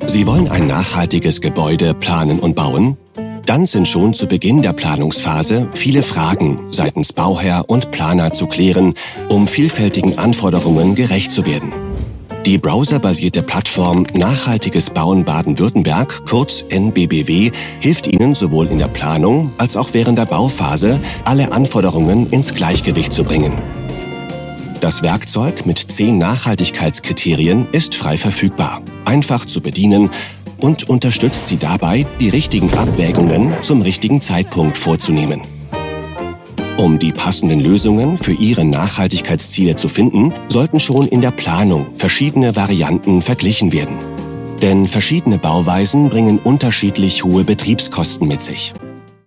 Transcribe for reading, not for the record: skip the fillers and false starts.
Sie wollen ein nachhaltiges Gebäude planen und bauen? Dann sind schon zu Beginn der Planungsphase viele Fragen seitens Bauherr und Planer zu klären, um vielfältigen Anforderungen gerecht zu werden. Die browserbasierte Plattform Nachhaltiges Bauen Baden-Württemberg, kurz NBBW, hilft Ihnen sowohl in der Planung als auch während der Bauphase, alle Anforderungen ins Gleichgewicht zu bringen. Das Werkzeug mit 10 Nachhaltigkeitskriterien ist frei verfügbar, einfach zu bedienen und unterstützt Sie dabei, die richtigen Abwägungen zum richtigen Zeitpunkt vorzunehmen. Um die passenden Lösungen für Ihre Nachhaltigkeitsziele zu finden, sollten schon in der Planung verschiedene Varianten verglichen werden. Denn verschiedene Bauweisen bringen unterschiedlich hohe Betriebskosten mit sich.